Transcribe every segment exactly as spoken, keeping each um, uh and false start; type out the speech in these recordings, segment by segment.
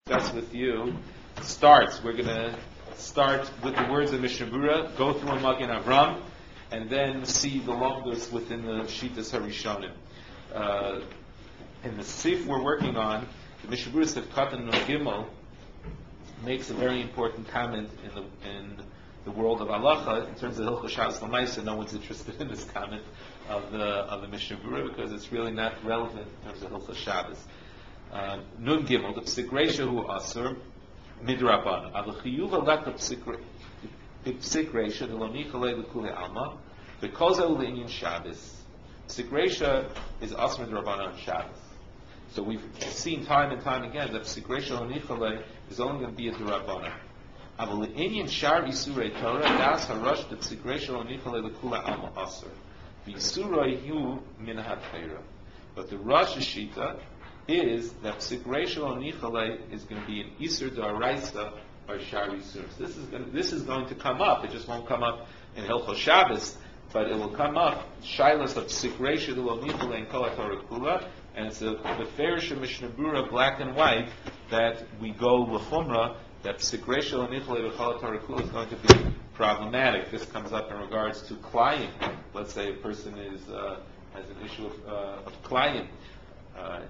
discuss with you starts. We're going to start with the words of Mishnah Berurah, go through a Magen Avram, and then see the longest within the Shitas Harishonim. Uh, in the Sif we're working on, the Mishnah Berurah Sif Katan Nun Gimel makes a very important comment in the in the world of halacha in terms of Hilchos Shabbos L'maisa. No one's interested in this comment of the of the Mishnah Berurah because it's really not relevant in terms of Hilchos Shabbos. Uh, Nun Gimel, the Psik Reisha hu Asur Midrabanan. Al Chiyuv Alak the Psik Reisha the Lo Nichalei L'Kulei Alma because of the Inyan Shabbos. Psik Reisha is Asur Midrabanan on Shabbos. So we've seen time and time again that Psik Reisha Lo Nichalei is only going to be a Durabanan. Aval Inyan Shar Isurei Torah Das Harash the Psik Reisha Lo Nichalei L'Kulei Alma Asur V'Isurei Hu Min HaTorah. But the Rosh Shita is that Psik Reisha Lo Nichalei is going to be an Isur D'Oraisa or Shar Isur. So this is going to, this is going to come up. It just won't come up in Hilchos Shabbos, but it will come up Shilas of Psik Reisha Lo Nichalei and Kol HaTorah Kula, and it's a the Farish of Mishnah Berurah, black and white, that we go l'chumra that Psik Reisha Lo Nichalei and Kol HaTorah Kula is going to be problematic. This comes up in regards to Klayim. Let's say a person is uh, has an issue of, uh, of Klayim. Uh,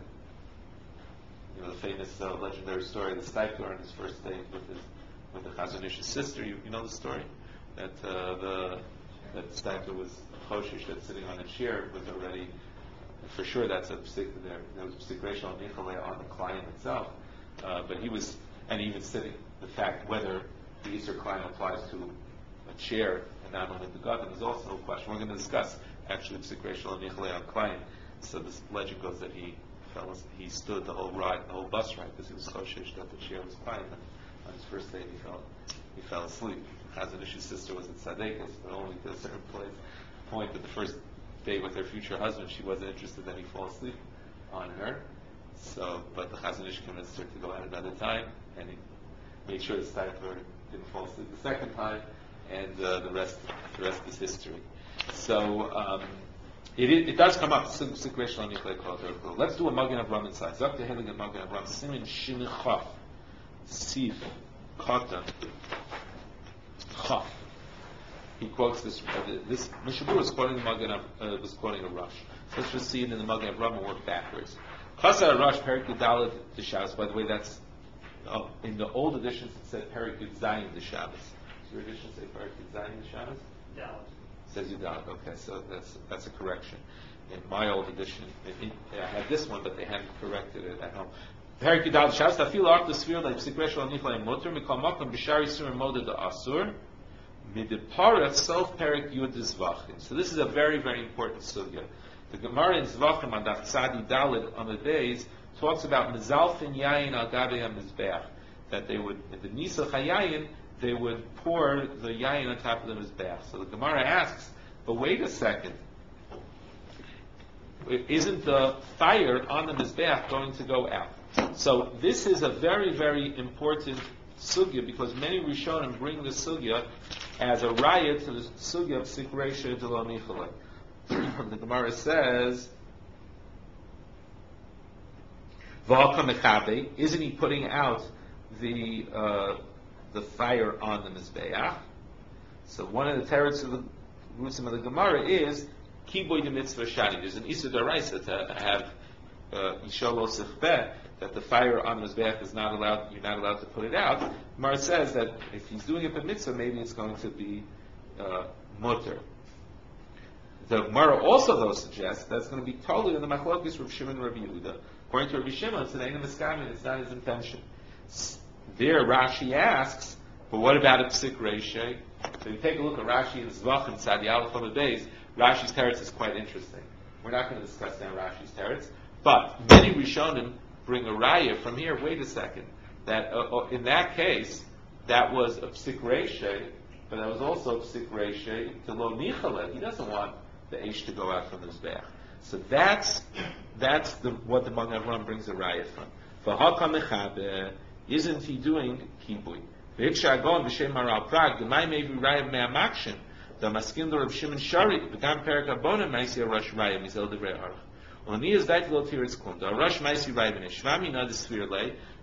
You know, the famous uh, legendary story of the Steipler on his first date with his with the Chazon Ish's sister. You, you know the story that uh, the that Steipler was Choshish, that sitting on a chair was already for sure that's a psik there. There was Psik Reisha Lo Nichalei on the client itself, uh, but he was and even sitting the fact whether the Easter client applies to a chair and not only the Gadol is also a question. We're going to discuss actually Psik Reisha Lo Nichalei on client. So this legend goes that he. Fell, he stood the whole ride, the whole bus ride, because he was choshish that the chair was quiet. And on his first day, he fell, he fell asleep. Chazon Ish's sister was in Tzaddikus, but only to a certain place, point that the first day with her future husband, she wasn't interested that he fall asleep on her. So, but the Chazon Ish convinced her to go at another time, and he made sure the Steipler didn't fall asleep the second time, and uh, the rest, the rest is history. So. Um, It, it, it does come up. Let's do a Magen Avram inside. Zakte Helig and Magen Avram. Simin Shin Chaf. Sif. Katan. Chaf. He quotes this. Uh, this Mishnah Berurah was quoting the Magen uh, was quoting a Rush. So let's just see it in the Magen Avram and work backwards. Chasar Rush Perik Yudalad the Shabbos. By the way, that's uh, in the old editions it said Perik Yud Zayin the Shabbos. Does your edition say Perik Yud Zayin the Shabbos? Dallas. Says Yudalad. Okay, so that's that's a correction. In my old edition, it, it, I had this one, but they hadn't corrected it at home. Perik Yudalad Shabbos. Tafil Ark the Sphere like Psik Reisha Lo Nichalei Motor Mikol Makom B'Shari Sur Moda the Asur Mideparat Self Perik Yud Zvachim. So this is a very very important sugya. The Gemara in Zvachim on Daf Tzadi Daled on the days talks about Mizalfin Yayin Al Gabe HaMizbeach, that they would in the Nisa Chayayin they would pour the yayin on top of the mizbeach. So the Gemara asks, but wait a second, isn't the fire on the mizbeach going to go out? So this is a very, very important sugya because many Rishonim bring the sugya as a raya to the sugya of Psik Reisha Lo Nichalei. The Gemara says, V'alka mechabe, isn't he putting out the uh, the fire on the Mizbeach? So one of the teretz of the Rusim of the Gemara is Kiboy de Mitzvah Shani. There's an Isur D'Oraisa to have Yishol Lo Sichbeh, that the fire on the Mizbeach is not allowed, you're not allowed to put it out. Gemara says that if he's doing it by mitzvah, maybe it's going to be uh, mutter. The Gemara also though suggests that's going to be totally in the Machlokes Rav Shimon and Rabbi Yehuda. According to Rabbi Shimon, it's an Ein Miskamin, it's not his intention. There, Rashi asks, but what about a Psik Reisha? So you take a look at Rashi in Zvachim, Tzadi Aleph on the days. Rashi's teretz is quite interesting. We're not going to discuss now Rashi's teretz, but many Rishonim bring a raya from here. Wait a second, that uh, in that case, that was a Psik Reisha, but that was also a Psik Reisha to Lo Nichalei. He doesn't want the Eish to go out from his back. So that's that's the, what the Magen Avram brings a raya from. V'haka mechabe. Isn't he doing kibui? V'hikshagon b'shem Maral Prag. The may be raya me'amakshin. The maskin Rav Shimon Shari. V'gam perik abonim ma'isi Rosh Raya mizel devrei arach. Oni is that lo tiritz klum. The Rosh ma'isi raya b'nei shvami na the sphere lay.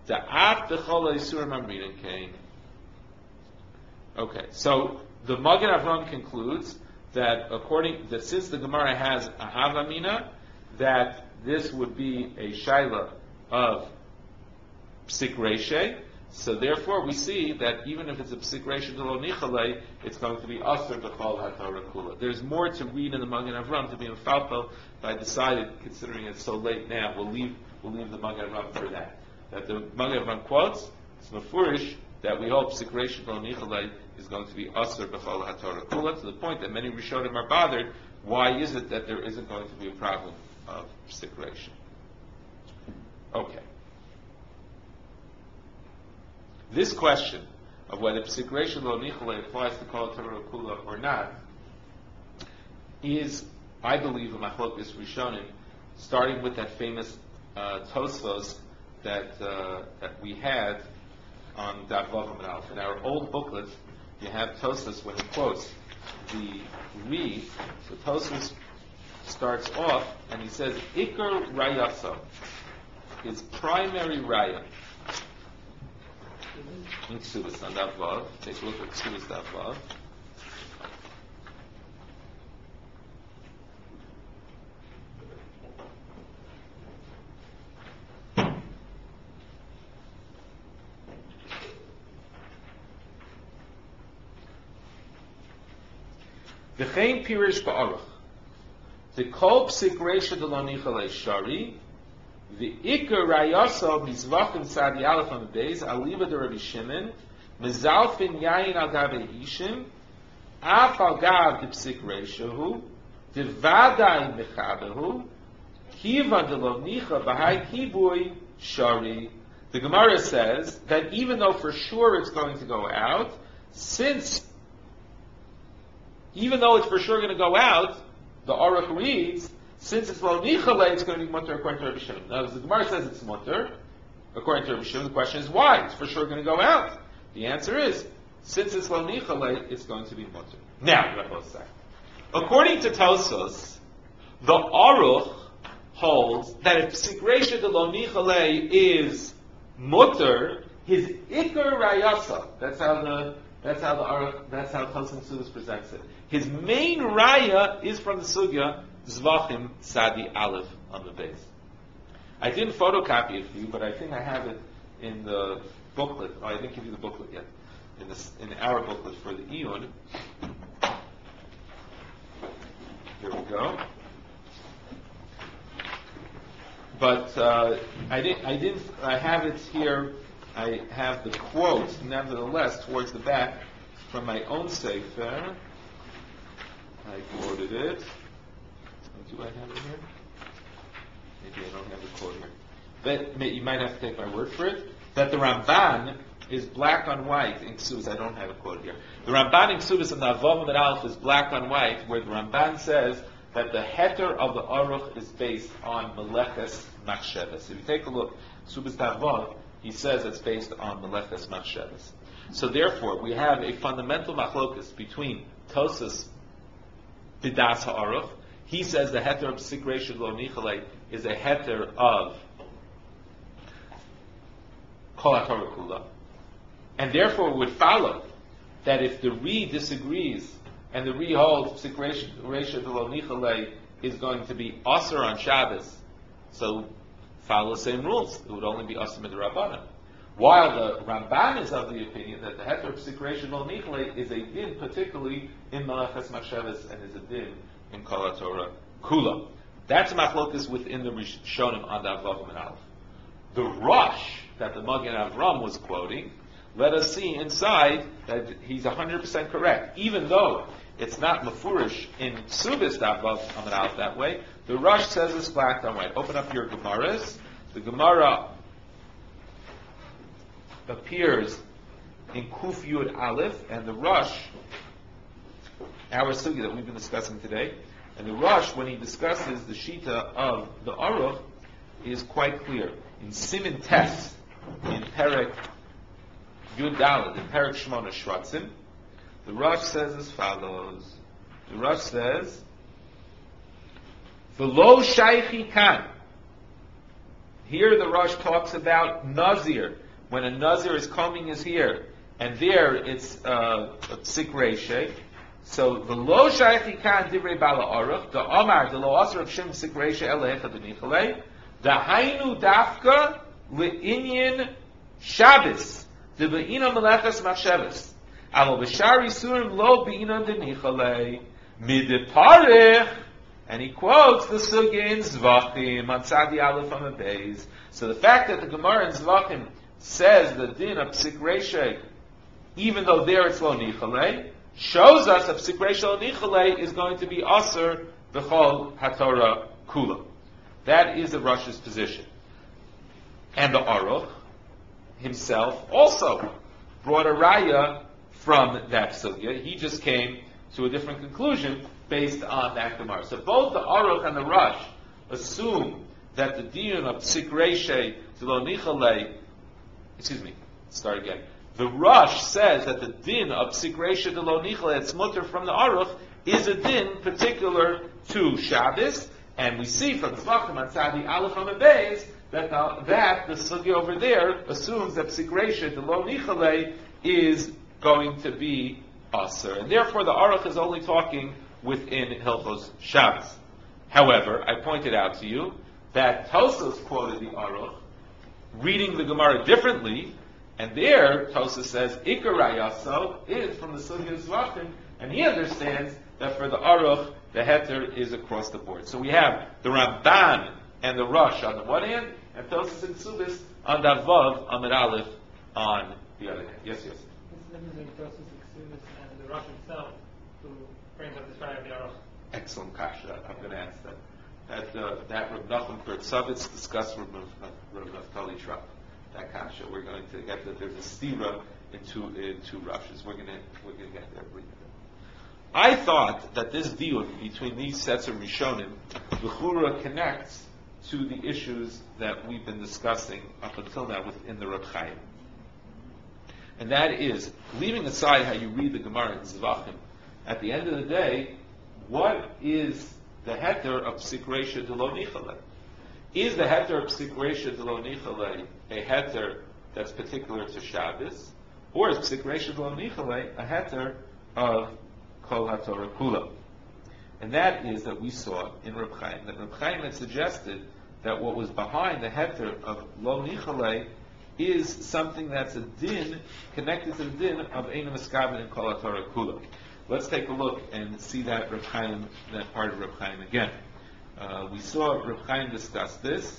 Da'at b'chol ha'isurim amrinan kain. Okay, so the Magen Avram concludes that according that since the Gemara has a Havamina, that this would be a shaila of psik reshe. So therefore, we see that even if it's a psik reshe d'lo nichalei, it's going to be aser b'chol haTorah kula. There's more to read in the Magen Avram to be in Falpel, but I decided, considering it's so late now, we'll leave we'll leave the Magen Avram for that. That the Magen Avram quotes, it's mafurish, that we hope psik reshe d'lo nichalei is going to be aser b'chol haTorah kula, to the point that many Rishonim are bothered. Why is it that there isn't going to be a problem of psik reshe? Okay. This question of whether psik reshe lo nichalei applies to kol Torah kula or not is, I believe, a machlokes rishonim, starting with that famous uh, Tosfos that uh, that we had on Daf Vav Amud Aleph. In our old booklet, you have Tosfos when he quotes the Re. So Tosfos starts off and he says, Iker Rayasa, his primary raya. In Ksubas on Daf Vav, take a look at Ksubas Daf Vav. V'chein pirish ba'aruch. The kol psik reshe d'lo nichalei shari. The Iker Rayasa Mizvachim Sadi Aleph on the base, Aliba de Rabbi Shimon, Mizalfin Yain al Gabe Ishim, Af al Gav de Psik Reshahu, De Vadai Mechabehu, Kiva de Lo Nicha Bahai Kibui Shari. The Gemara says that even though for sure it's going to go out, since, even though it's for sure going to go out, the Aruch reads, since it's lo nichalei, it's going to be mutter according to Rabbi Shimon. Now, as the Gemara says it's mutter according to Rabbi Shimon, the question is why? It's for sure going to go out. The answer is, since it's lo nichalei, it's going to be mutter. Now, according to Tosfos, the Aruch holds that if psik reshe de lo nichalei is mutter, his ikar rayasa. That's how the that's how the Aruch that's how Tosfos Ksubas presents it. His main raya is from the sugya Zvachim Sadi Aleph on the base. I didn't photocopy it for you, but I think I have it in the booklet. Oh, I didn't give you the booklet yet. In this, in our booklet for the Iyun. Here we go. But uh, I didn't. I didn't. I have it here. I have the quote, nevertheless, towards the back from my own sefer. I quoted it. Do I have it here? Maybe I don't have the quote here. But you might have to take my word for it. That the Ramban is black on white in Ksubas. I don't have a quote here. The Ramban in Ksubas and the Vav Amud Aleph is black on white, where the Ramban says that the heter of the Aruch is based on Meleches Machshavas. So if you take a look, Ksubas Vav, he says it's based on Meleches Machshavas. So therefore, we have a fundamental machlokus between Tosfos Bidas HaAruch. He says the heter of psik reshe lo nichalei is a heter of kol haTorah kula, and therefore it would follow that if the Re disagrees and the Re holds psik reshe lo nichalei is going to be aser on Shabbos, so follow the same rules. It would only be aser midrabanan. While the Ramban is of the opinion that the heter of psik reshe lo nichalei is a din, particularly in Meleches Machshavas, and is a din in Kol HaTorah Kula. That's machlokas within the Rishonim on Daf Vav Amud Aleph. The Rosh that the Magen Avram was quoting, let us see inside that he's one hundred percent correct. Even though it's not mafurish in Ksubas Daf Vav Amud Aleph that way, the Rosh says it's black on white. Open up your Gemaras. The Gemara appears in Kuf Yud Aleph, and the Rosh, our sugya that we've been discussing today, and the Rosh, when he discusses the Shita of the Aruch, is quite clear. In Siman Tes, in Perek Yud Daled, in Perek Shmona Shvatzim, the Rosh says as follows. The Rosh says, "V'lo shaychi kan here the Rosh talks about Nazir. When a Nazir is combing his hair, and there it's uh, a psik reishe. So the lo shaychi kan divrei bala aruch, the Omar, the lo asr of shem psik reishe elecha denichale, the hainu dafka le'inyin Shabbos, the be'ina melechas machshavos. Alo b'shari surim lo be'ina denichale, mideparech. And he quotes the sugya in Zvachim on Tzadi Aleph on the base. So the fact that the Gemara in Zvachim says the din of psik reishe, even though there it's lo nichale, shows us that psik reishe lo nichale is going to be aser b'chol haTorah kula. That is the Rosh's position. And the Aruch himself also brought a raya from that sugya. He just came to a different conclusion based on that Gemara. So both the Aruch and the Rosh assume that the din of psik reishe lo nichale, excuse me, start again. The Rosh says that the din of psik reishe lo nichale, it's mutter from the Aruch, is a din particular to Shabbos, and we see from Zvachim on Tzadi Aleph on the base that the, that the sugya over there assumes that psik reishe lo nichale is going to be aser, and therefore the Aruch is only talking within Hilchos Shabbos. However, I pointed out to you that Tosfos quoted the Aruch, reading the Gemara differently, and there Tosfos says Ikar Rayaso is from the Sugya Zvachim, and he understands that for the Aruch the heter is across the board. So we have the Ramban and the Rosh on the one hand, and Tosfos and Subis on the Vav Amid Aleph on the other hand. Yes, yes. What's the difference between Tosfos and Subis and the Rosh himself, who brings up the Shari of the Aruch? Excellent kasha. I'm going to answer that. That uh, that Rav Nachum Kurtzovitz discussed Rav Rav Naftali Trop. That kasha. We're going to get that. There's a stira in two in two rushes. We're going to we're going to get there briefly. I thought that this deal between these sets of Rishonim, Bechura connects to the issues that we've been discussing up until now within the Reb Chaim, and that is leaving aside how you read the Gemara in Zvachim. At the end of the day, what is the heter of psik reishe de lo nichale? Is the heter of psik reishe de lo nichale a heter that's particular to Shabbos, or is psik reishe de lo nichale a heter of kol haTorah kula? And that is that we saw in Reb Chaim that Reb Chaim had suggested that what was behind the heter of lo nichale is something that's a din connected to the din of ein miskaven and kol haTorah kula. Let's take a look and see that Reb Chaim, that part of Reb Chaim again. Uh, we saw Reb Chaim discuss this.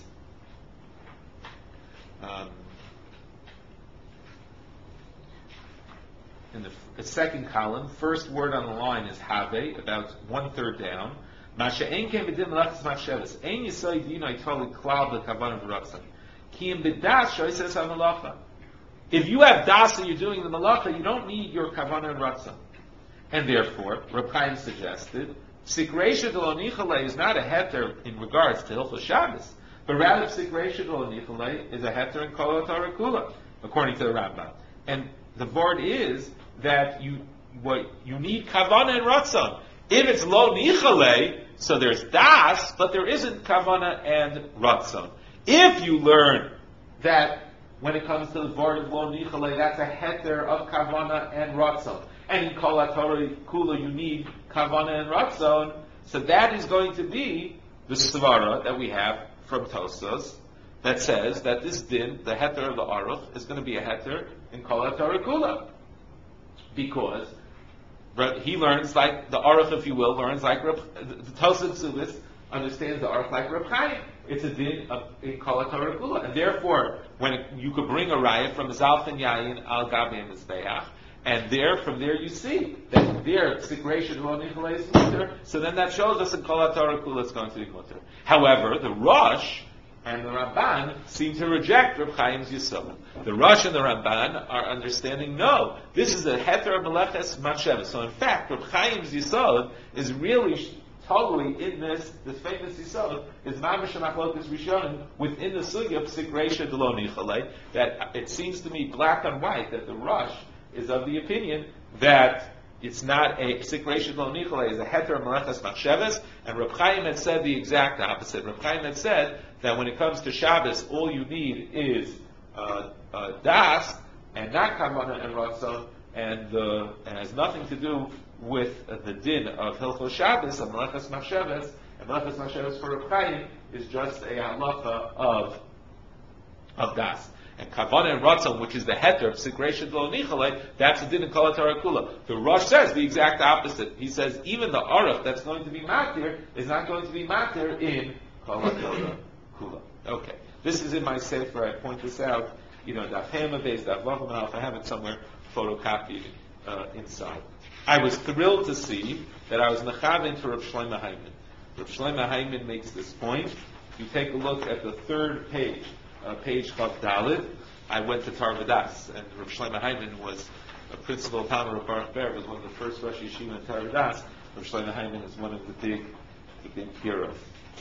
Um, in the, the second column, first word on the line is have, about one third down. Masha ein ken b'din melachas machshavos. Ein yisai dinoi toli klal b'kavanim v'ratzon. Ki im b'das shoyses ha-malacha. If you have das and you're doing the malacha, you don't need your kavanah and ratzon. And therefore, Reb Chaim suggested, psik reishe de lo nichale is not a heter in regards to Hilchos Shabbos, but rather psik reishe de lo nichale is a heter in kol haTorah kula, according to the Rambam. And the word is that you what you need kavana and ratzon. If it's lo nichale, so there's das, but there isn't kavana and ratzon. If you learn that when it comes to the word of lo nichale, that's a heter of kavana and ratzon, and in kol haTorah kula you need kavana and ratzon, so that is going to be the svara that we have from Tosfos that says that this din, the heter of the Aruch, is going to be a heter in kol haTorah kula, because he learns like the Aruch, if you will, learns like Reb, the Tosfos Subis understands the Aruch like Reb Chaim. It's a din of in kol haTorah kula, and therefore, when it, you could bring a raya from Zalfen Yayin al Gabi Mizbeach, and there, from there, you see that there psik reishe de lo nichale is mutter. So then that shows us in kol haTorah kula it's going to be mutter. However, the Rosh and the Ramban seem to reject Reb Chaim's Yisod. The Rosh and the Ramban are understanding, no, this is a heter of meleches machshavos. So in fact, Reb Chaim's Yisod is really totally in this, this famous Yisod, is mamash machlokas rishonim within the sugya of psik reishe de lo nichale, that it seems to me black on white that the Rosh is of the opinion that it's not a Psik Reishis Lo Nichalei, is a heter Melechas Machsheves, and Reb Chaim had said the exact opposite. Reb Chaim had said that when it comes to Shabbos, all you need is uh, uh, Das, and not Kavana and Ratzon, and, uh, and has nothing to do with uh, the din of Hilchos Shabbos, of Melechas Machsheves, and Melechas Machsheves for Reb Chaim is just a halacha of, of Das. And Kavana and Ratzon, which is the heter of Psik Reishis Lo Nichalei, that's the din in Kol HaTorah Kula. The Rosh says the exact opposite. He says even the Aruch that's going to be matir is not going to be matir in Kol HaTorah Kula. Okay. This is in my sefer. I point this out. You know, Daf Hema Beis, Daf Vav Manal. I have it somewhere photocopied uh, inside. I was thrilled to see that I was mechaven to Reb Shlomo Hyman. Reb Shlomo Hyman makes this point. If you take a look at the third page, uh, page Chav Dalid, I went to Tarvadas, and Reb Shlomo Hyman was a principal of Talmud of Baruch Ber, was one of the first Rosh Yeshiva in Tarvadas. Reb Shlomo Hyman is one of the big, the big heroes.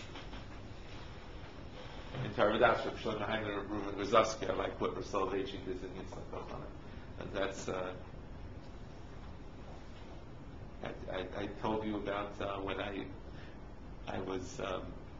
In Tarvadas, Reb Shlomo Hyman and Reuven Rozovsky are like what Rav Soloveitchik is in Yitzchak Kohanim. And that's, uh, I, I, I told you about uh, when I I was um,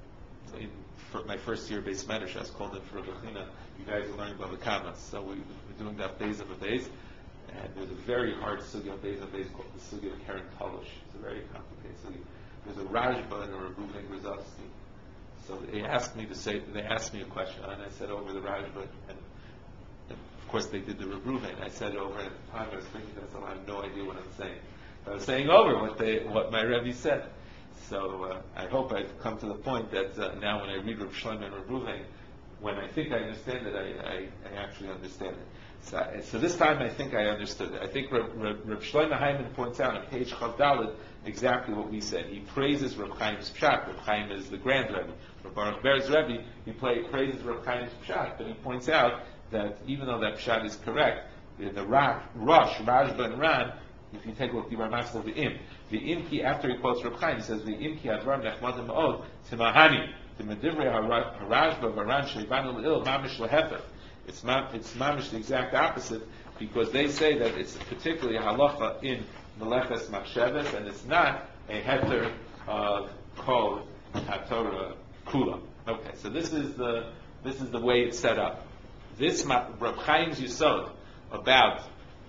in for my first year Beis Medrash. I was called in for a bechina. You guys are learning Bava Kama, so we were doing that Beis of a Beis, and there's a very hard sugya of Beis of a Beis called the sugya of Karen Talosh. It's a very complicated sugya. There's a Rajba and a Reuven Rozovsky. So they asked me to say, they asked me a question, and I said over the Rajba, and, and of course they did the Reuven. I said over at the time I was thinking that so I have no idea what I'm saying. I was saying over what they, what my Rebbe said. So uh, I hope I've come to the point that uh, now when I read Reb Shlomo and Reb Reuven, when I think I understand it, I, I, I actually understand it. So, so this time I think I understood it. I think Reb, Reb, Reb Shlomo Hyman points out on page Chav Daled exactly what we said. He praises Reb Chaim's Pshat. Reb Chaim is the grand Rebbe. Reb Baruch Ber's Rebbe, he play, praises Reb Chaim's Pshat, but he points out that even though that Pshat is correct, the, the Ra, Rosh, Rajba, and Ran, if you take a look, the Ramas of the Im, the Imki, after he quotes Reb Chaim, he says, the Imki Advar Nechmadim Od, Timahani, the Medivrei Harajba, Varan, Sheivanu L'il, Mamish Lehefer. It's ma- it's mamish the exact opposite, because they say that it's particularly a halacha in Melechas Machsheves, and it's not a heter of Kol HaTorah Kula. Okay, so this is the this is the way it's set up. This ma- Reb Chaim's Yisod about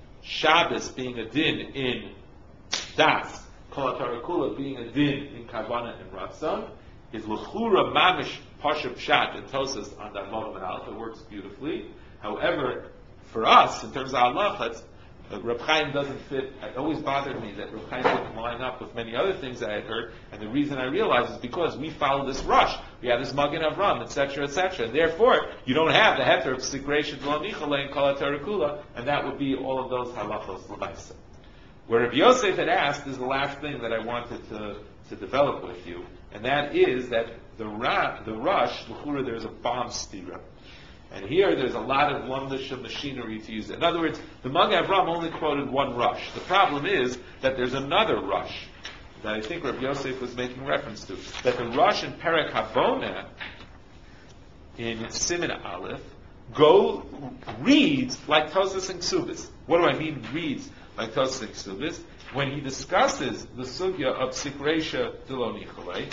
Shabbos being a din in Das, Kol HaTorah Kula being a din in Kavana and Ratzon, is l'chura mamish pasha pshat and Tosas on that Modim and Aleph. It works beautifully. However, for us, in terms of halachas, uh, Reb Chaim doesn't fit. It always bothered me that Reb Chaim didn't line up with many other things I had heard, and the reason I realized is because we follow this rush. We have this Magen Avram, et cetera, et cetera. Therefore, you don't have the heter of Psik Reishis Lo Nichalei and Kol HaTorah Kula, and that would be all of those halachos l'maisa. Where Rabbi Yosef had asked is the last thing that I wanted to, to develop with you, and that is that the ra, the rush, l'chura, there's a bomb stira. And here there's a lot of Lumdisha machinery to use it. In other words, the Magen Avram only quoted one rush. The problem is that there's another rush that I think Rabbi Yosef was making reference to. That the rush in Perek Habona, in Siman Aleph, go, reads like Tosas and Ksubis. What do I mean reads like Tosas and Ksubis? When he discusses the sugya of Psik Reishis Lo Nichalei,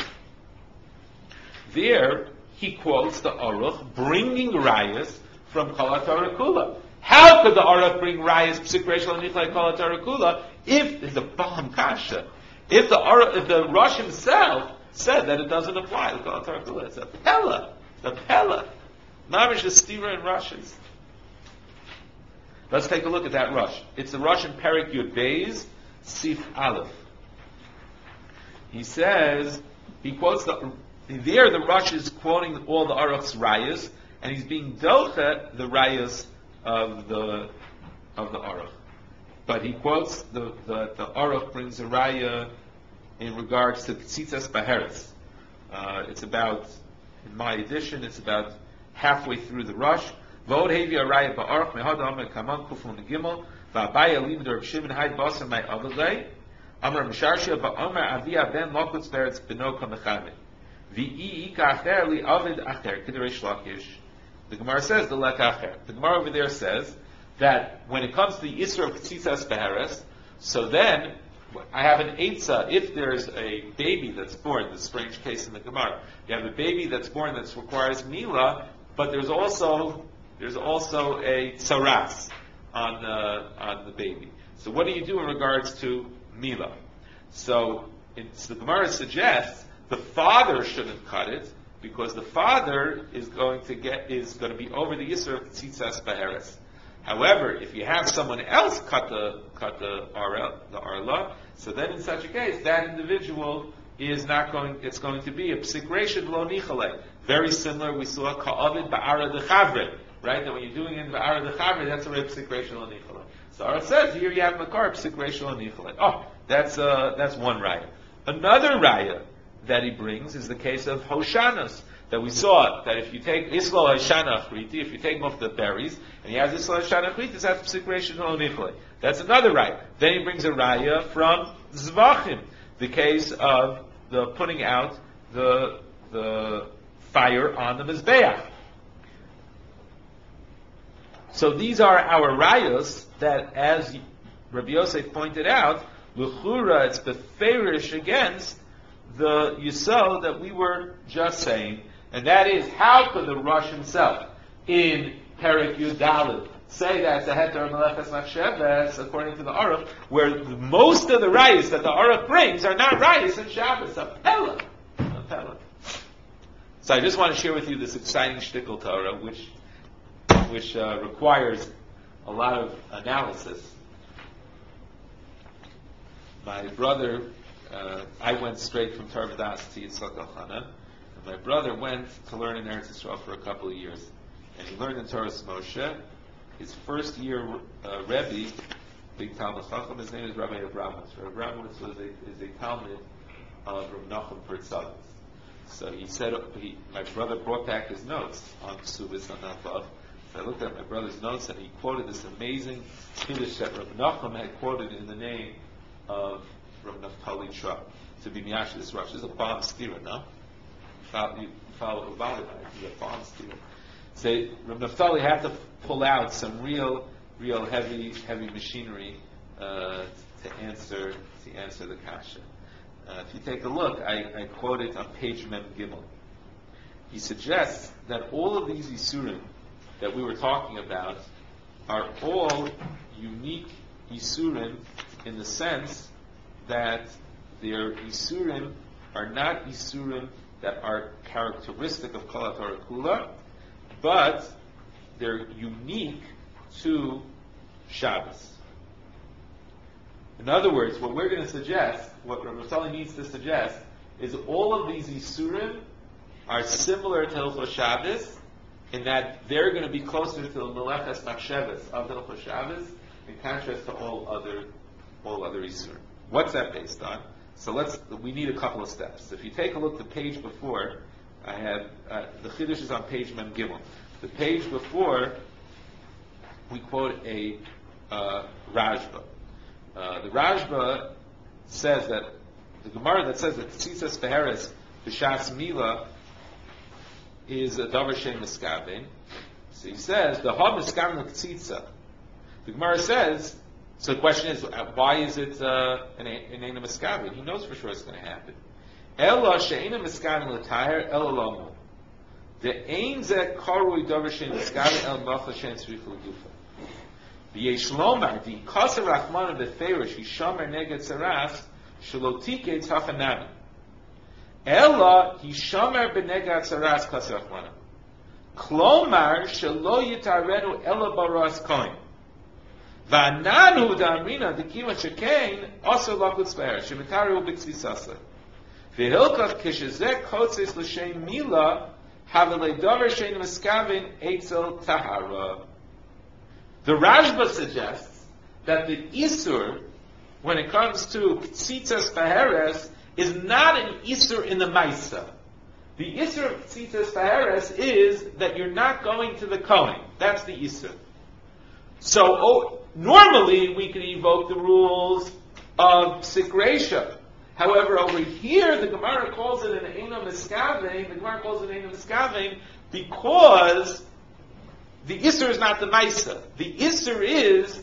there he quotes the Aruch bringing rayas from Kol HaTorah Kula. How could the Aruch bring rayas Psik Reishis Lo Nichalei Kol HaTorah Kula if it's a Bam Kasha? If the Aruch, if the Rosh himself said that it doesn't apply to Kol HaTorah Kula, it's a Pella, the Pella, Mamish is Stira and Rushes. Let's take a look at that rush. It's the rush in Perek Yud Beis Sif Aleph. He says, he quotes the, there the rush is quoting all the Aruch's rayas, and he's being docha the rayas of the of the Aruch. But he quotes the the, the Aruch brings a raya in regards to Tzitzas Baheretz. Uh, it's about, in my edition, it's about halfway through the rush. Vod hevi araya ba'aruch mehad amar kaman kufun negimel va'abaya limder of Shimon Haid Basar my Avalei Amar Misharshia ba'amar Avia ben Lokutz Beretz Benoka Mechame V'i ika acher li avid acher K'derei Shlakish. The Gemara says the lek acher. The Gemara over there says that when it comes to the Isra of Tzitzas Beheres, so then I have an eitzah. If there's a baby that's born, the strange case in the Gemara, you have a baby that's born that requires Mila, but there's also there's also a tsaras on the on the baby. So what do you do in regards to Mila? So, it's, the Gemara suggests the father shouldn't cut it because the father is going to get is going to be over the yisur of tzitzas beheres. However, if you have someone else cut the cut the arla, the arla, so then in such a case, that individual is not going. It's going to be a psikration lo nichale. Very similar, we saw ka'avid ba'ara dechavre, right? That when you're doing it in ba'ara dechavre, that's a psikration lo nichale. So it says here you have makar psikration lo nichale. Oh, that's uh, that's one raya. Another raya that he brings is the case of Hoshanos, that we saw that if you take Islo Hoshana Achriti, if you take off the berries, and he has Islo Hoshana Achriti, that's Psikration Lo Nichle. That's another raya. Then he brings a raya from Zvachim, the case of the putting out the the fire on the Mizbeach. So these are our rayos that, as Rabbi Yosef pointed out, L'chura, it's beferish against the Yisod that we were just saying, and that is, how could the Rosh himself, in Perek Yudalid, say that the Heter Meleches Machsheves, according to the Aruch, where most of the rayos that the Aruch brings are not rayos in Shabbos, a Pella. A Pella. So I just want to share with you this exciting shtickle Torah, which which uh, requires a lot of analysis. My brother, uh, I went straight from Torah Das to Yitzchak Elchanan, and my brother went to learn in Eretz Yisrael for a couple of years, and he learned in Torah Moshe. His first year uh, Rebbe, big Talmud Chacham, his name is Rabbi Abramowitz. Rabbi Abramowitz was a, is a Talmud of Rav Nachum Pertzadis. So he said, he, my brother brought back his notes on Ksubis on Navav. So I looked at my brother's notes, and he quoted this amazing Kiddush that Rav Nachum had quoted in the name of Rav Naftali Tra, to be Miyash this Rosh. This is a bomb steerer, no? You follow about it, it's a bomb steerer. So Rav Naftali had to pull out some real, real heavy, heavy machinery uh, to answer to answer the kasha. Uh, if you take a look, I, I quote it on page Mem Gimel. He suggests that all of these Yisurim that we were talking about are all unique Yisurim in the sense that their Yisurim are not Yisurim that are characteristic of Kol HaTorah Kula, but they're unique to Shabbos. In other words, what we're going to suggest, what Rav Naftali needs to suggest, is all of these Yisurim are similar to Hilchos Shabbos, in that they're going to be closer to the Meleches Machsheves of Hilchos Shabbos, in contrast to all other all other Yisurim. What's that based on? So let's. We need a couple of steps. If you take a look at the page before, I have uh, the Chiddush is on page Mem Gimel. The page before, we quote a uh, Rajba. Uh, the Rajba says that the Gemara that says that Tzitzas Beheres B'Shas Mila is a Davar Shem Miskaven. So he says the Ha Miskaven L'Tzitza. The Gemara says. So the question is, why is it uh, an Eina Miskaven? He knows for sure it's going to happen. Ela she'eina Miskaven L'Taher Ela Lomo. The Ein Zeh Karui Davar Shem Miskaven El Macha Shem Tzrich L'Gufa. V'yesh lomar di kasa rachmana beferish hishamer neged saras shalotike tachanami. Ela hishamer beneged saras kasa rachmana. Klomar shalo yitarenu ela baras koin. V'ananu da'amrina dikiva shekain also lakut spare shemitaru b'tzisasa. V'hilkach kishezek kotzes l'shem mila havelei davar shein miskavin eitzel tahara. The Rashba suggests that the Isur, when it comes to Tzitzas Beheres, is not an Isur in the Maisa. The Isur of Tzitzas Beheres is that you're not going to the Kohen. That's the Isur. So, oh, normally we can evoke the rules of Sikresha. However, over here, the Gemara calls it an Eina Miskaven. The Gemara calls it an Eina Miskaven because the Isser is not the Maisa. The Isser is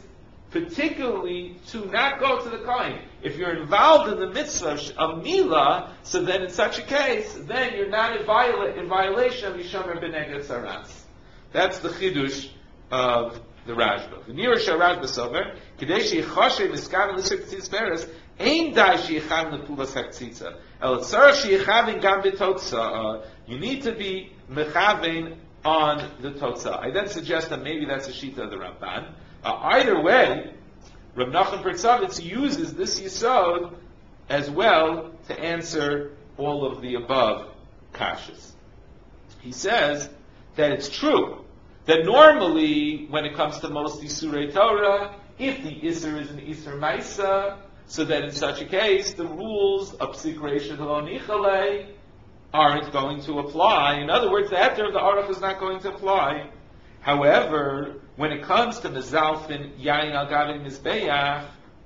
particularly to not go to the Kohen. If you're involved in the mitzvah of Mila, so then in such a case, then you're not in, viola- in violation of Yishomer B'neged Saras. That's the chidush of the Rashba. V'nir Sharaj B'sover, K'dei she'yichoshe miskaven l'sik tzitz beres, ein dai she'yichaven l'pulas ha'tzitza. El tzarech she'yichaven gam b'totzah. You need to be mechaven on the totzah. I then suggest that maybe that's a shita of the Ramban. Uh, either way, Rav Nachman Pertzavitz uses this yisod as well to answer all of the above kashas. He says that it's true that normally, when it comes to most Isurei Torah, if the Isur is an Isur Maisa, so that in such a case, the rules of Psik Reisha Lo Nichale aren't going to apply. In other words, the heter of the Aruch is not going to apply. However, when it comes to Mezalfin Yain Al Gavin Mizbeach,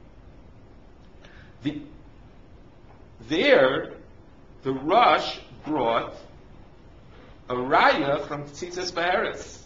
the, there, the Rush brought a raya from Tzitzis Be'eretz.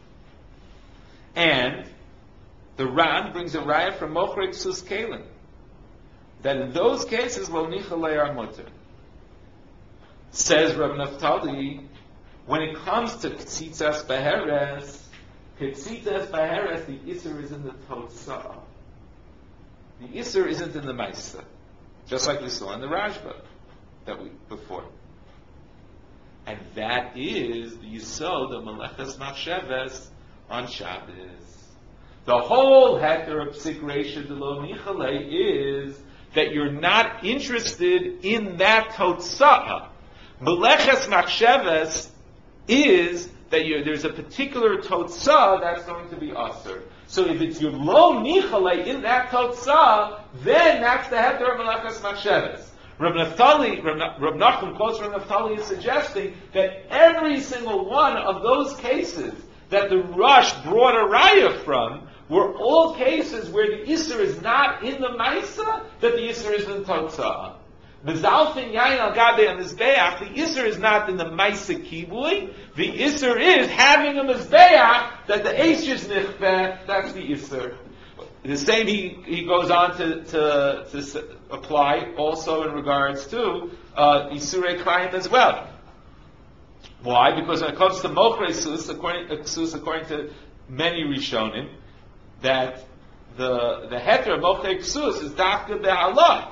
And the Ran brings a raya from Mochrei Ksus Kalim. That in those cases, Lo Nichalei are mutter. Says Rav Naftali, when it comes to Tzitzis Be'eretz, Tzitzis Be'eretz, the Isser is in the Totzah. The Isser isn't in the Maisa. Just like we saw in the Rashba that we before. And that is the Yisod of Meleches Machsheves on Shabbos. The whole heter of Psik Reisha de Lo Nichale is that you're not interested in that Totzah. Meleches Machsheves is that you're, there's a particular Totzah that's going to be Aser. So if it's your Lo Nichale in that Totzah, then that's the heter of Meleches Machsheves. Reb Naftali, Reb, Reb Nachum quotes Reb Naftali is suggesting that every single one of those cases that the Rush brought a raya from were all cases where the Isser is not in the Maisa, that the Isser is in Totzah. Mezalfin Yain Al Gabe and Mizbeach, the Isser is not in the Maisa Kibui, the Isser is having a Mizbeach that the Eish is Nichbeh, that's the Isser. The same he, he goes on to, to, to apply also in regards to uh, Isurei Klayim as well. Why? Because when it comes to Mochrei Ksus, according, Ksus, according to many Rishonim, that the the heter of Mochrei Ksus is Dafka Be'Allah.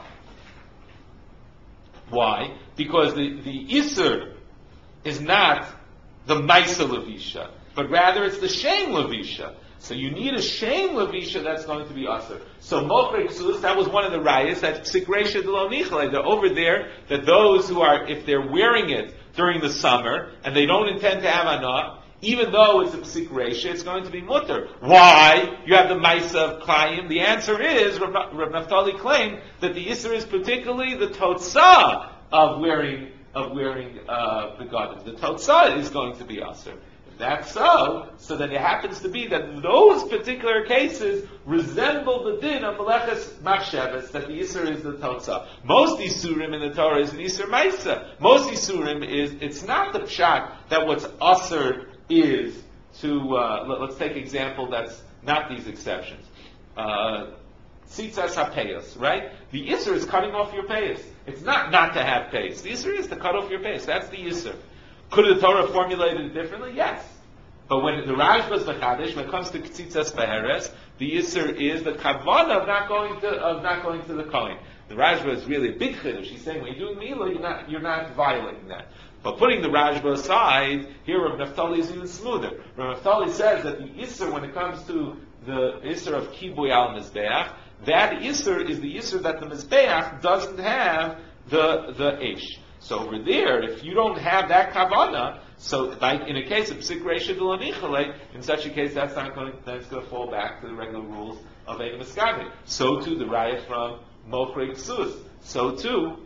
Why? Because the, the Isur is not the Maisa Levisha, but rather it's the Shem Levisha. So you need a Shem Levisha that's going to be Aser. So Mochrei Ksus, that was one of the rayas, that Psik Reisha de Lo Nichale. They're over there, that those who are, if they're wearing it during the summer, and they don't intend to have Anah, even though it's a Psik Reisha, it's going to be Mutter. Why? You have the Maisa of Klayim. The answer is, Rav Naftali claimed that the Isser is particularly the Totzah of wearing, of wearing, uh, the Gadim. The Totzah is going to be Aser. That's so, so then it happens to be that those particular cases resemble the din of Meleches Machsheves, that the Isser is the Totzah. Most Isurim in the Torah is an Isser Maisa. Most Isurim is, it's not the Pshat that what's Aser is to, uh, let, let's take an example that's not these exceptions. Uh, Tzitzas HaPeyos, right? The Isser is cutting off your payos. It's not not to have payos. The Isser is to cut off your payos. That's the Isser. Could the Torah formulate it differently? Yes. But when the Rashba is mechadish, when it comes to Tzitzas Be'eretz, the Yisur is the kavanah of not going to of not going to the Kohen. The Rashba is really a big chiddush. He's saying when you're doing Mila, you're not you're not violating that. But putting the Rashba aside, here Rav Naftali is even smoother. Rav Naftali says that the Yisur, when it comes to the Yisur of Kibui al Mizbeach, that Yisur is the Yisur that the Mizbeach doesn't have the the Eish. So over there, if you don't have that kavanah, so like in a case of Psik Reisha de Lo Nichale, in such a case, that's not going. That's going to fall back to the regular rules of Ein Miskaven. So too, the raya from Mochrei Ksus. So too,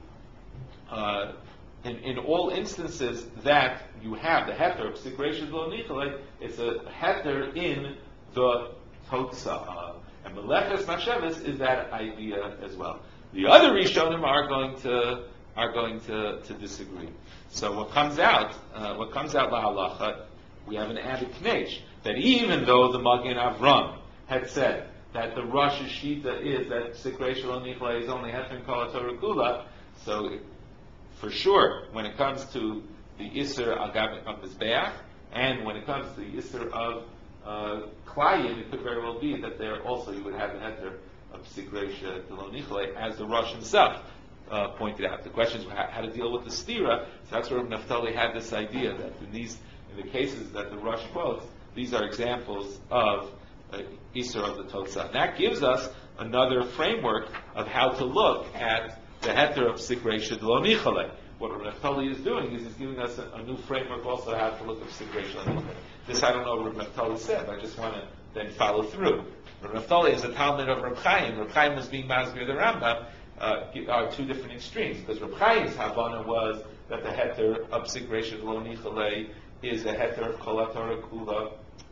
uh, in in all instances that you have the heter of Psik Reisha de Lo Nichale, it's a heter in the Totzah, and Meleches Machsheves is that idea as well. The other Rishonim are going to. are going to, to disagree. So what comes out, uh, what comes out la'alacha, we have an added knech, that even though the Magen Avram had said that the Rosh's Shita is that Sikreisha Lo Nichla is only Heter and Kol HaTorah Kula. So, it, for sure, when it comes to the Isser Agab of Mizbeach, and when it comes to the Isser of uh, Klayim, it could very well be that there also you would have the Heter of Sikreisha Lo Nichla, as the Rosh himself uh, pointed out. The question is how, how to deal with the Stira. So that's where Naphtali had this idea that in these, in the cases that the Rosh quotes, these are examples of uh, Isser of the Tosah. And that gives us another framework of how to look at the Heter of Sikreisha Lo Nichla. What Naphtali is doing is he's giving us a, a new framework also how to look at Sikreisha Lo Nichla. This I don't know what Naphtali said, I just want to then follow through. Naphtali is a Talmud of Reb Chaim. Reb Chaim was being Masbir the Rambam, uh, are two different extremes, because Reb Chaim's Havana was that the Heter of Sikreisha Lo Nichla is a Heter of Kol HaTorah Kula,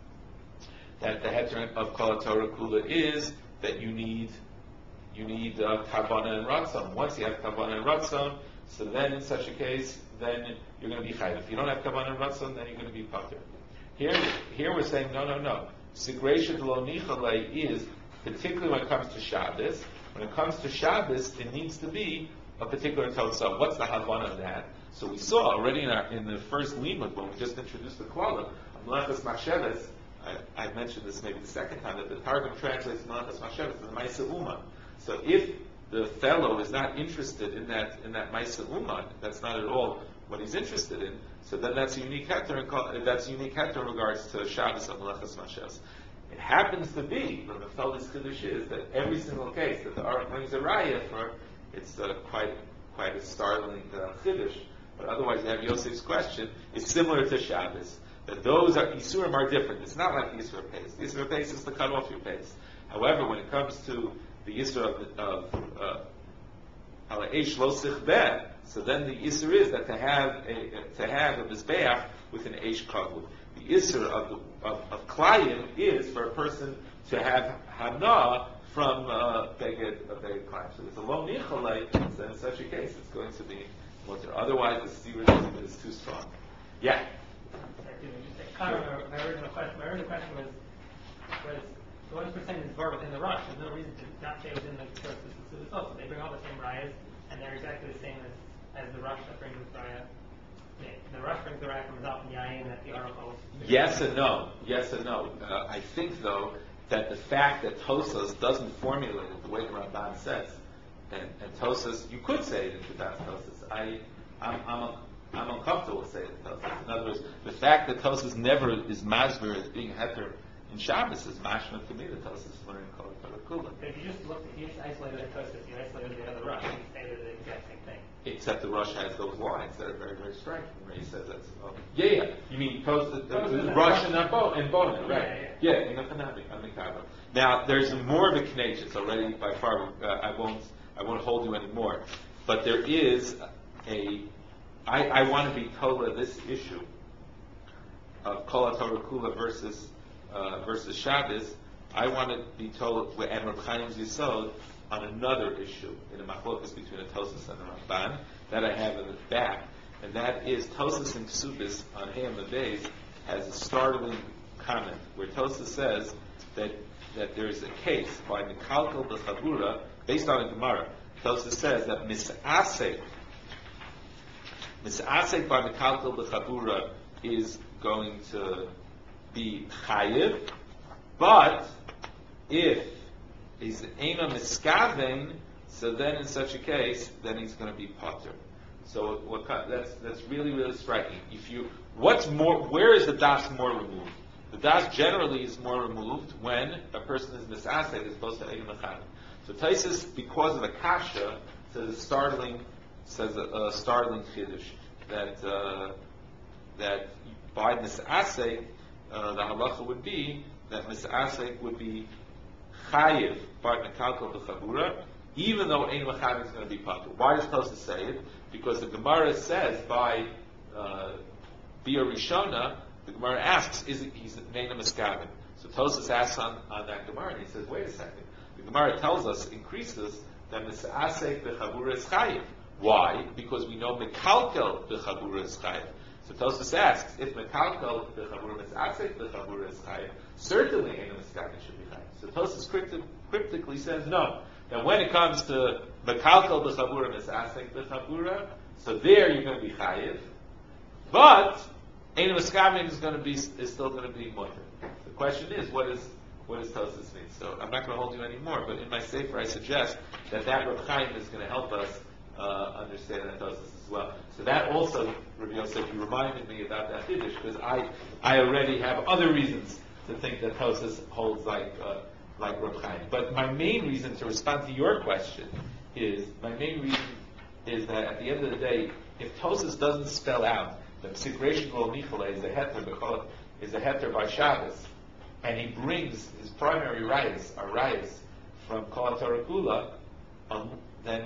that the Heter of Kol HaTorah Kula is that you need you need uh, Kavana and Ratzon. Once you have Kavana and Ratzon, so then in such a case, then you're going to be Chayv. If you don't have Kavana and Ratzon, then you're going to be Pater. Here, here we're saying, no, no, no. Sigreisha Lo Nichla is, particularly when it comes to Shabbos, when it comes to Shabbos, it needs to be a particular Tosah. What's the Havana of that? So we saw already in, our, in the first limud, when we just introduced the Klala, Melechas Machshavos, I, I mentioned this maybe the second time, that the Targum translates Melechas Machshavos as Maisa Uma. So if the fellow is not interested in that in that Maisa Uma, that's not at all what he's interested in, so then that's a unique heter, and that's a unique heter in regards to Shabbos of Melechas Machshavos. It happens to be, from the Feldi's Kiddush is, that every single case that the Aruch brings a raya for, it's uh, quite quite a startling uh, Kiddush, but otherwise you have Yosef's question, it's similar to Shabbos, that those are, Isurim are different. It's not like the Isur Pace. The Isur Pace is to cut off your pace. However, when it comes to the Isur of, of Ala Eish Lo Sichbeh, so then the Isur is that to have a, to have a Mizbeach with an Eish Kavud. The Isur of, the, of, of Klayim is for a person to have Hana from uh, Beged uh, Beged Klayim. So it's a Lo Nichalei, so in such a case it's going to be Mutter. Otherwise the Stira is too strong. Yeah? My original question, my original question was, was one percent is bar within the rush. There's no reason to not say within the source of the also. They bring all the same rayas, and they're exactly the same as, as the rush that brings the raya. Yeah, the rush brings the raya from Zalf and Yayin that the Aruch. Yes and no. Yes and no. Uh, I think, though, that the fact that Tosas doesn't formulate it the way the Ramban says, and, and Tosas, you could say it in Kedas Tosas. I, I'm, I'm, a, I'm uncomfortable with saying it Tosas. In other words, the fact that Tosas never is masber as being heter in Shabbos is mashma to me. The Tosas is learning Kol HaTorah Kula. But if you just look, if you just isolated the Tosas, you isolated the other rush, you say they're the exact same thing. Except the rush has those lines that are very, very striking. Where he says that's oh. yeah, yeah. You mean Tosas, the, the, the rush and Bo and Bona, right? Yeah, yeah. yeah. Now there's more of a connection. So already by far, uh, I won't, I won't hold you anymore. But there is a. I, I want to be told this issue of Kol HaTorah Kula versus uh, versus Shabbos. I want to be told, and Reb Chaim's Yisod, on another issue in the machlokas between the Tosas and the Ramban that I have in the back, and that is Tosas and Ksubis on Hayam Abayz has a startling comment where Tosas says that that there is a case by Mikalkel B'Chabura based on a Gemara. Tosas says that Misasek Misasek by Mikalkel B'Chabura is going to be chayiv, but if he's ema miskaven, so then in such a case, then he's going to be potter. So what, that's that's really really striking. If you what's more, where is the das more removed? The das generally is more removed when a person is misasek as opposed to ema mechaven. So Taisus, because of the kasha, says a startling says a, a startling chiddush that uh, that by misasek. Uh, the halacha would be that misasek would be chayiv by mekalkel b'chabura, even though ein mechaven is going to be patur. Why does Tosas say it? Because the Gemara says by uh, Bia Rishona, the Gemara asks, is it he's neina miskaven? So Tosas asks on, on that Gemara, and he says, wait a second. The Gemara tells us, increases, that misasek b'chabura is chayiv. Why? Because we know mekalkel b'chabura is chayiv. So Tosas asks, if mekalkel b'chabura misasek b'chabura is chayiv, certainly ein miskaven should be chayiv. So Tosfos cryptic, cryptically says no. That when it comes to Mekalkel b'chabura misasek b'chabura, so there you're going to be chayiv, but Ein Miskaven is going to be is still going to be mutter. The question is, what is what does Tosfos mean? So I'm not going to hold you anymore, but in my sefer I suggest that that Reb Chaim is going to help us uh, understand that Tosfos as well. So that also, Rabbi Yosef, you reminded me about that Chiddush, because I I already have other reasons to think that Tosfos holds like uh, like Reb Chaim. But my main reason to respond to your question is my main reason is that at the end of the day, if Tosfos doesn't spell out that Psikration Rol Nichole is a heter is a heter by Shabbos, and he brings his primary rayas are rayas from Kol HaTorah Kula, um, then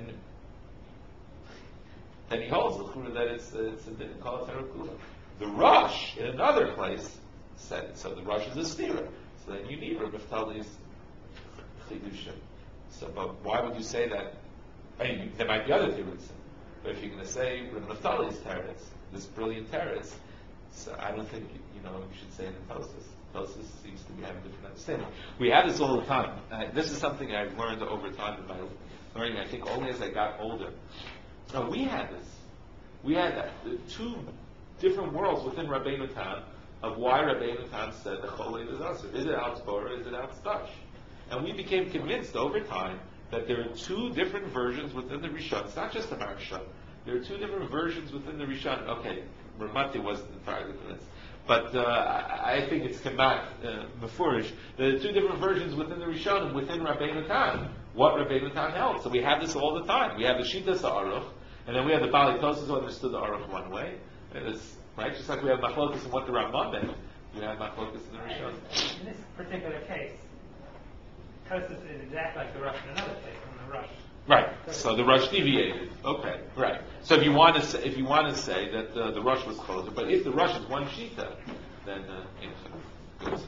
then he holds the that it's uh, it's a Kol HaTorah Kula. The Rosh in another place said so. The Rosh is a stira, so then you need Reb Naftali's chidushim. So, but why would you say that? I mean, there might be other theories, but if you're going to say Reb Naftali's teretz, this brilliant teretz, so I don't think you know you should say it in Tosfos. Tosfos seems to be having a different understanding. We have this all the time. Uh, this is something I've learned over time in my learning. I think only as I got older. Now, we had this. We had that. The two different worlds within Rabbeinu Tam of why Rabbeinu Tam said the Cholev is Asur. Is it out Torah? Is it out Stash? And we became convinced over time that there are two different versions within the Rishon. It's not just the Maharsha. There are two different versions within the Rishon. Okay, Ramati wasn't entirely convinced. But uh, I, I think it's Kemat, uh, Mefurish. There are two different versions within the Rishon and within Rabbeinu Tam. What Rabbeinu Tam held. So we have this all the time. We have the Shitas Aruch, and then we have the Bali Tosfos who understood the Aruch one way. And it's, right? Just like we have Machlokas and what the Rambam meant, you have Machlokas in the Rishon. In this particular case, Tosfos is exactly like the Rosh in another case, in the Rosh. Right. So the Rosh deviated. Okay. Right. So if you want to say, if you want to say that uh, the Rosh was closer, but if the Rosh is one shita, then uh, good.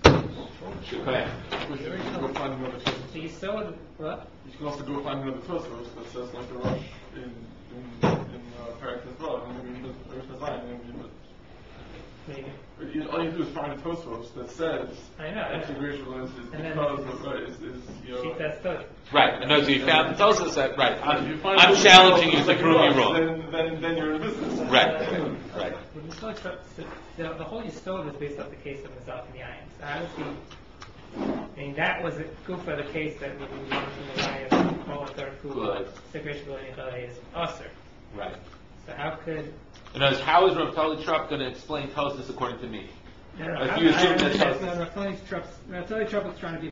Go ahead. You can go find another Tosfos. So you saw the what? You can also go find another Tosfos that says like the Rosh in in in uh, Parak as well. And maybe the Rosh Design. Maybe. You, all you do is find a Tosfos that says I know. integration is, is And then because it's- of right, is, is you know. She says Tosfos. Right. And those you found Tosfos that right. I'm, You find I'm Tosfos challenging you that's to like prove Rosh, me wrong. Then, then, then you're in business. Right. Right. Well, the Yisod Trop- so the, the whole Yisod is based off the case of Mazal and Yain. So obviously, I mean, that was a good for the case that we learned from the Raya of all third Good. Kula, Separation is Usr. Right. So how could... In other words, how is Rav Tali Trop going to explain Tosfos according to me? No, no, If how- you assume I- that I- Tosfos- no, Rav Tali Trop- Rav Tali Trop was trying to be